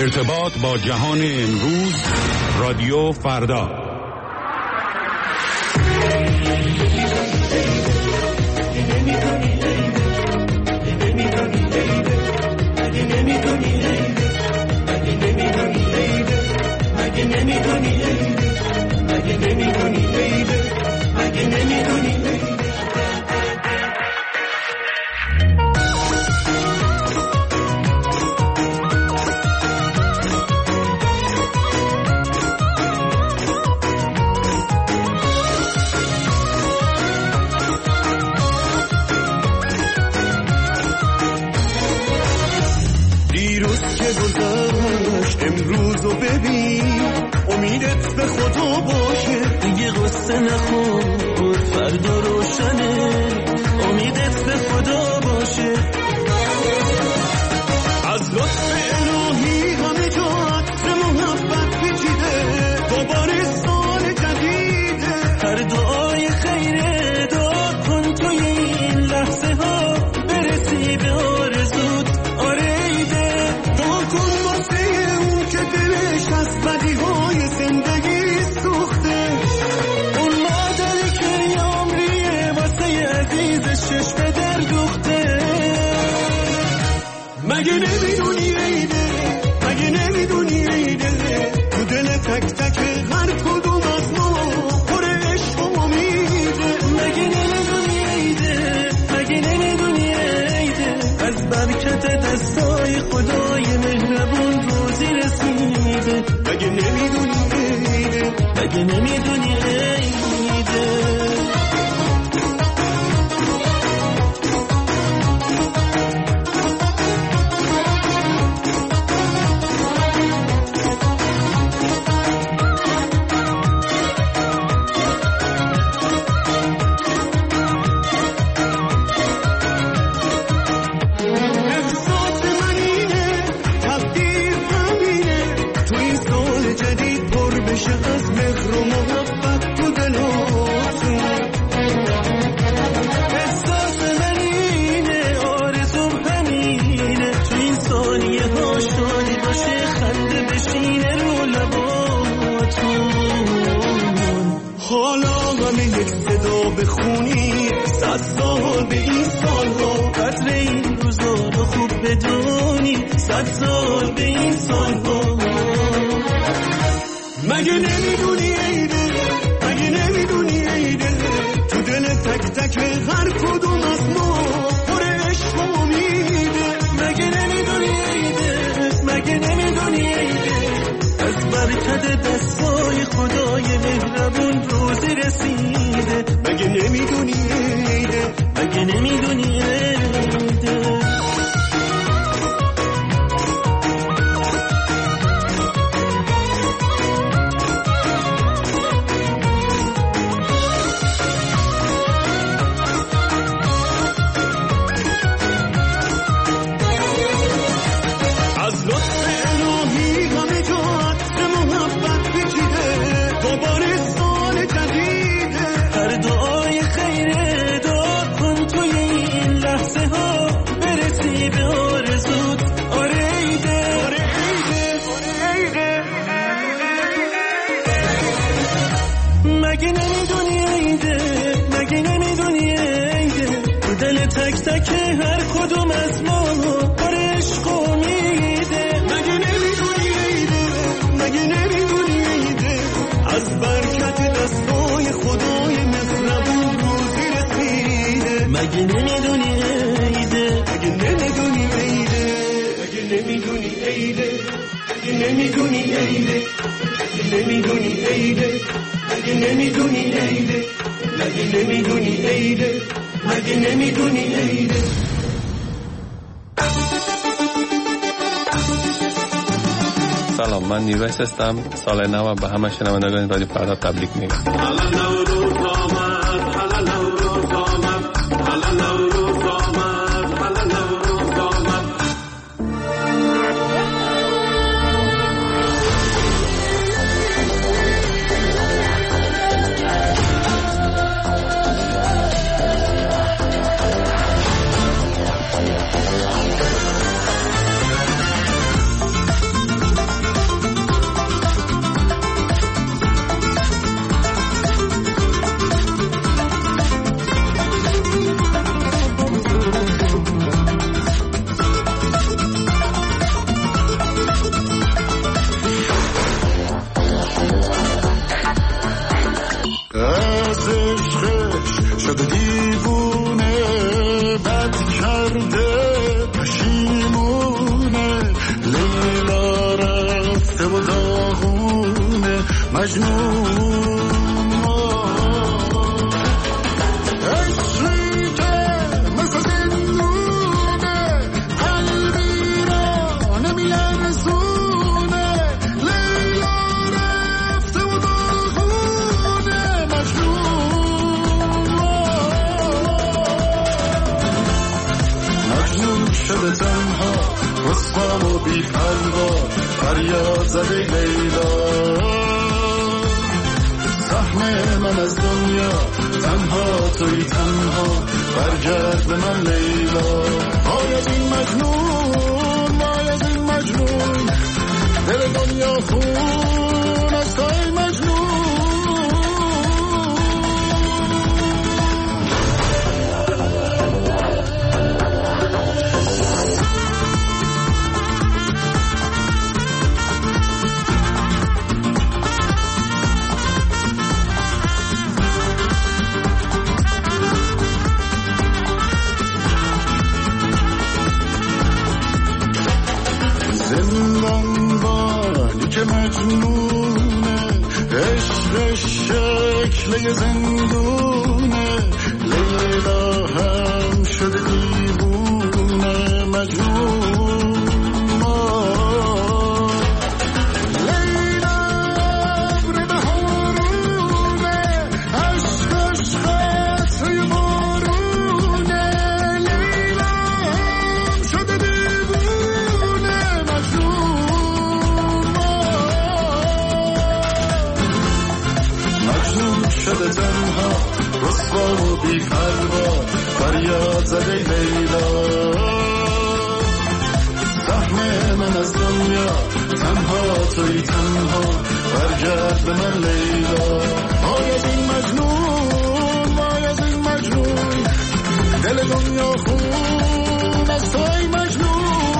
ارتباط با جهان امروز، رادیو فردا. امروز رو ببین، امیدت به خدا باشه، دیگه قصه نخور، فردا روشنه، امیدت به خدا باشه. از لطف الهی همه جا عطر محبت پیچیده، دوباره سال جدیده، هر دعای خیره دعا کن توی این لحظه ها برسی به آرزوت. آره ایده دعا کن واسه اون که دلش از بدیهای زندگی سوخته، اون مادری که یه عمریه واسه عزیزش چشم در دوخته. مگه نمیدونی ایده، مگه نمیدونی ایده، تو دل تک تک هر کدوم از ما پر عشق و امیده. مگه نمیدونی ایده، مگه نمیدونی ایده، از برکت دستای خدای مهربون روزی رسیده. مگه نمیدونی ایده، مگه نمیدونی ایده. بخونی 100 سال به این سالها، قدر این روزا رو خوب بدونی، 100 سال به این سالها. مگه نمیدونی ایده، مگه نمیدونی ایده، تو دل تک تک هر کدوم از ما پر عشق و امیده. مگه نمیدونی ایده، مگه نمیدونی ایده، از برکت دستای خدای مهربون روزی رسیده. مگه نمیدونی ایده، مگه نمیدونی ایده. از لطف الهی همه جا عطر محبت پیچیده، دوباره سال جدیده، هر دعای خیره دعا کن توی این لحظه ها برسی به آرزوت. آره ایده، آره ایده، آره ایده. مگه نمیدونی ایده، مگه نمیدونی ایده، تو دل تک تک هر کدوم از ما پر عشق و امیده. مگه نمیدونی ایده، مگه نمیدونی ایده، از برکت دستای خدای مهربون روزی رسیده. مگه نمیدونی ایده، مگه نمیدونی ایده، مگه نمیدونی ایده، مگه نمیدونی ایده، مگه نمیدونی ایده، مگه نمیدونی ایده، مگه نمیدونی ایده، مگه نمیدونی ایده. سلام، من نیروش هستم. سال نو به همه شنوندگان رادیو فردا تبریک میگم. مجنون عشقی که مثل زندونه قلبی را نمیلرزونه لیلا رفته و داغونه مجنون شده تنها رسوا و بی پروا فریاد زده لیلا سهم من از دنیا تنها توی تنها برگرد به من لیلا وای از این مجنون وای از این مجنون دل دنیا خون از توی مجنون زندانبانی که مجنونه عشق شکل زندونه لیلا هم شده دیوونه مجنون لیلا ابر بهارونه عشقش قطره بارونه لیلا هم شده دیوونه مجنون شده تنها رسوا و بی پروا فریاد زده لیلا سهم من از دنیا تنها توی تنها برگرد به من لیلا وای از این مجنون وای از این مجنون دل دنیا خون از توی مجنون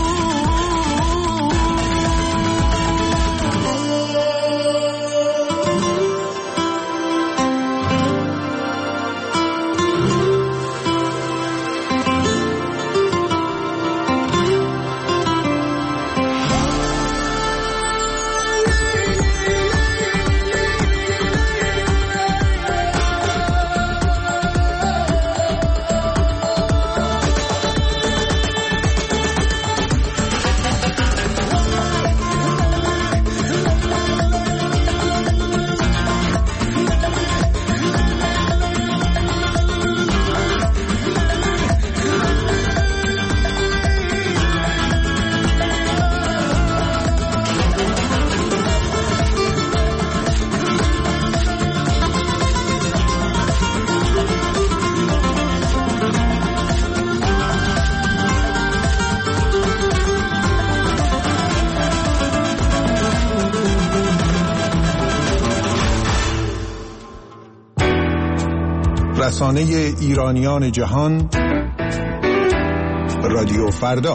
رسانه ایرانیان جهان رادیو فردا.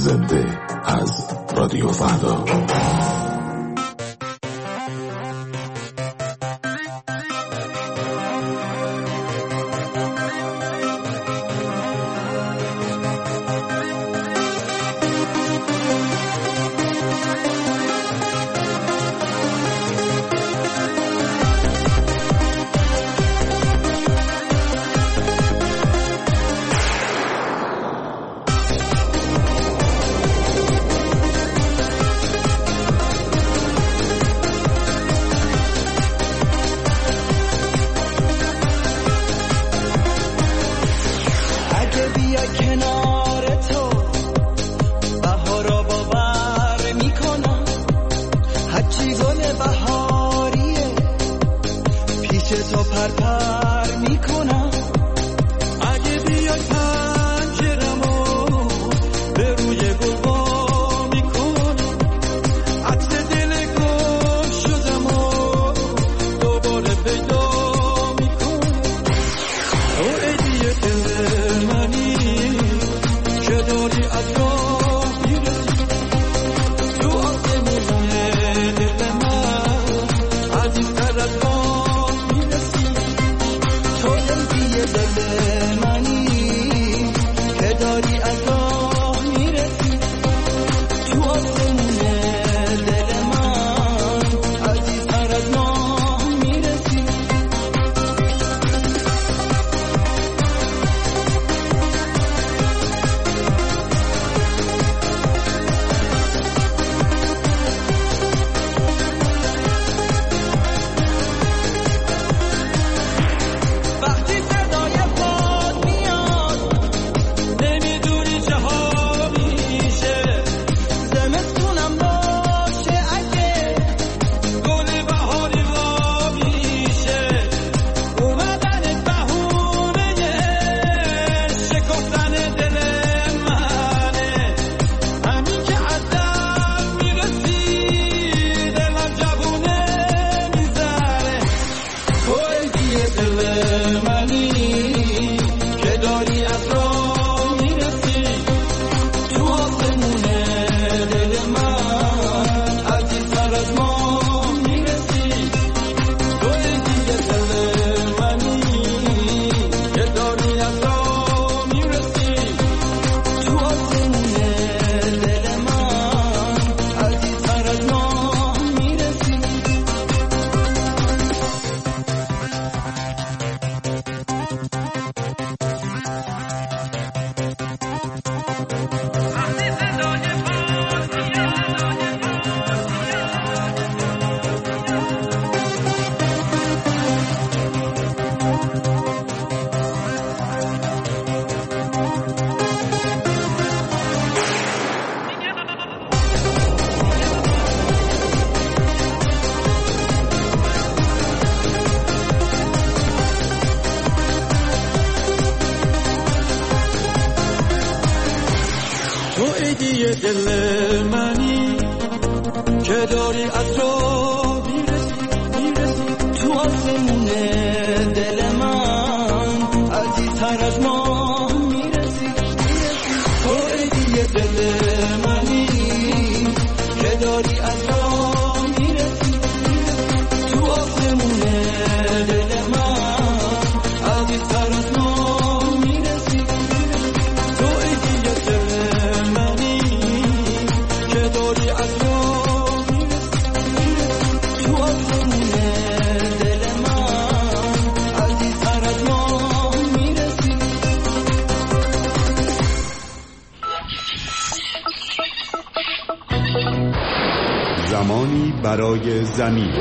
زنده از رادیو فردا. دل منی که داری از رو میرسی تو آسمون دل من عزیزتر از ما میرسی تو دیگه دل منی که داری از رو میرسی تو آسمون دل من عزیزتر از ما میرسی تو دیگه دل منی که داری از رو میرسی تو آسمون دل من عزیزتر از ما میرسی. زمانی برای زمین.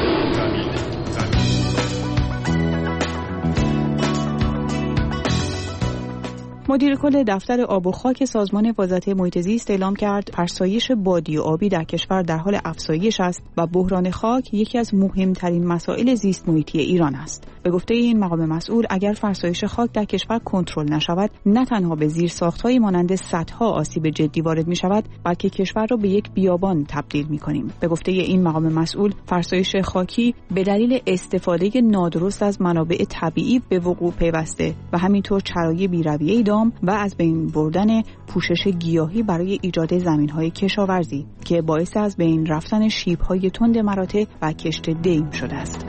مدیر کل دفتر آب و خاک سازمان حفاظت محیط زیست اعلام کرد فرسایش بادی و آبی در کشور در حال افزایش است و بحران خاک یکی از مهمترین مسائل زیست محیطی ایران است. به گفته این مقام مسئول اگر فرسایش خاک در کشور کنترل نشود نه تنها به زیرساخت‌هایی مانند سدها آسیب جدی وارد می‌شود بلکه کشور را به یک بیابان تبدیل می‌کنیم. به گفته این مقام مسئول فرسایش خاکی به دلیل استفاده نادرست از منابع طبیعی به وقوع پیوسته و همینطور چرای بی‌رویه دام دام و از بین بردن پوشش گیاهی برای ایجاد زمین‌های کشاورزی که باعث از بین رفتن شیب‌های تند مراتع و کشت دیم شده است.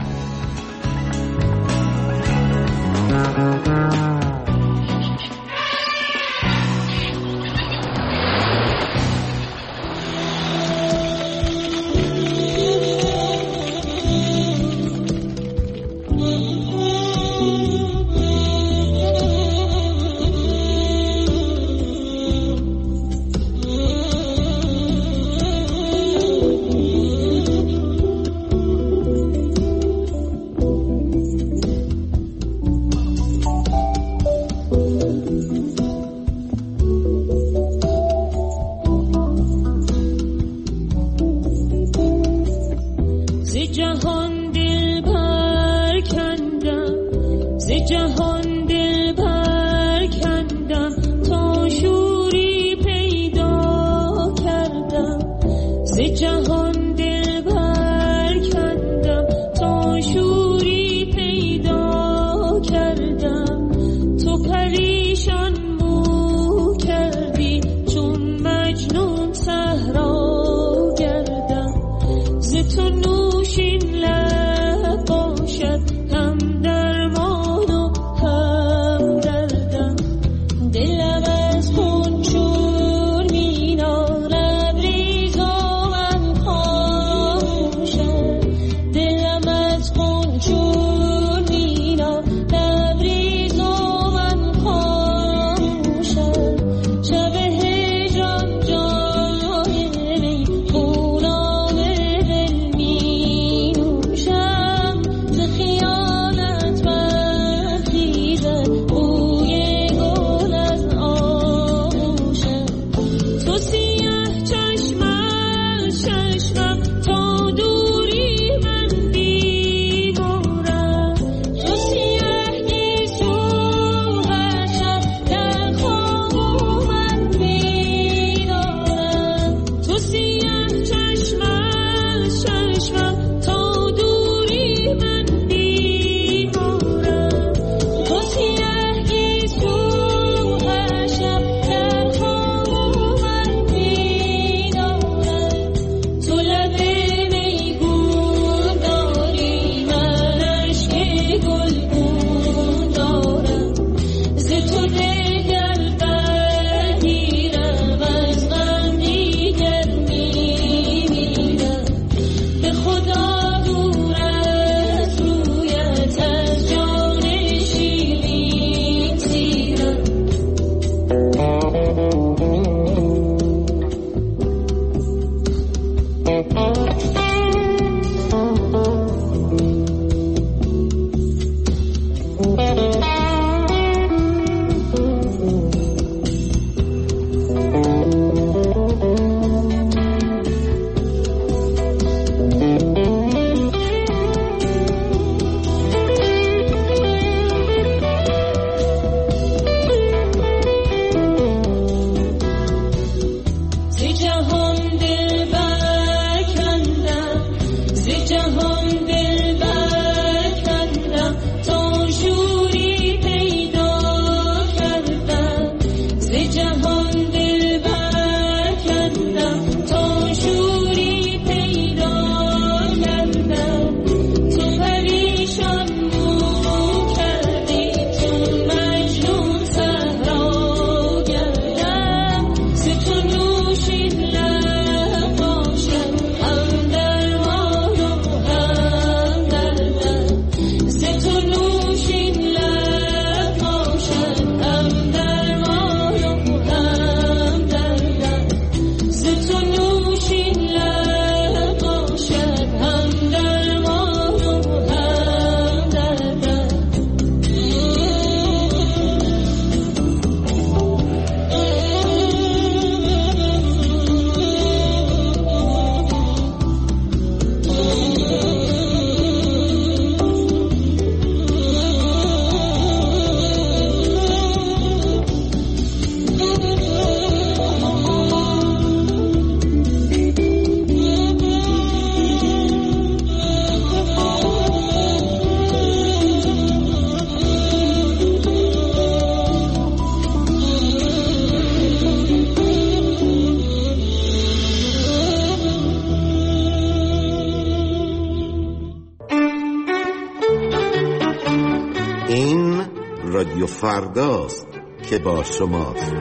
دلم از خون چون مینارم ریزم رادیو فرداست که با شماست.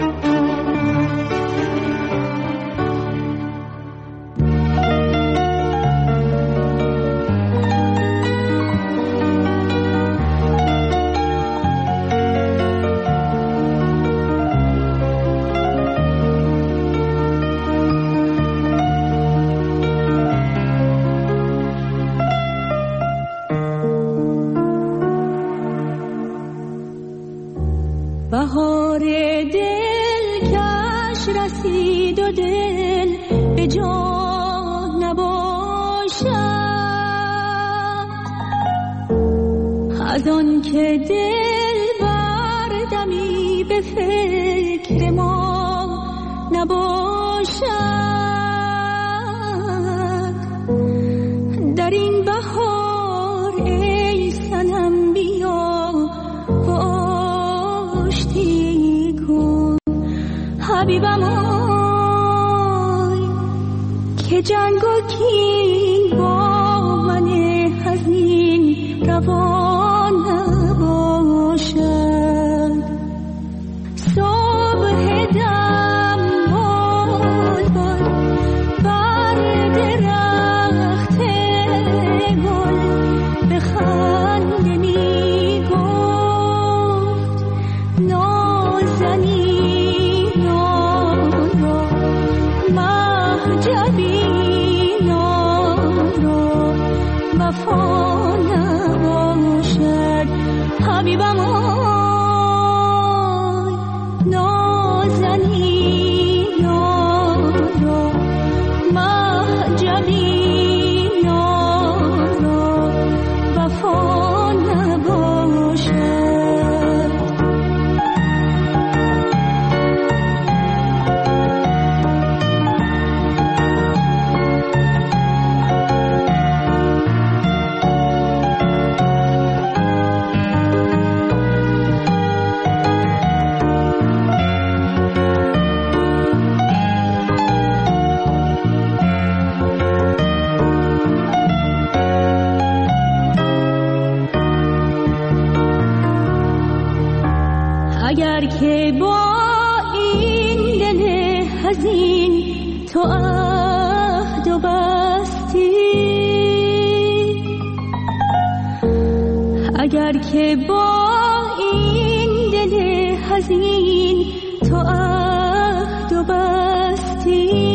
بهار دل کش رسید و دل به جا نباشد، از آن که دل بردمی به فکر ما نباشد. در این بهار ای صنم بیا حبیبم آی که جنگ و کین با من حزین روان نباشد. صبح دم بال بر درخت گل به خنده می گفت نازنین وفا نباشد. حبیبم آی نازنین را محجبین را وفا نباشد. اگر که با این دل حزین تو عهد و بستی، اگر که با این دل حزین تو عهد و بستی،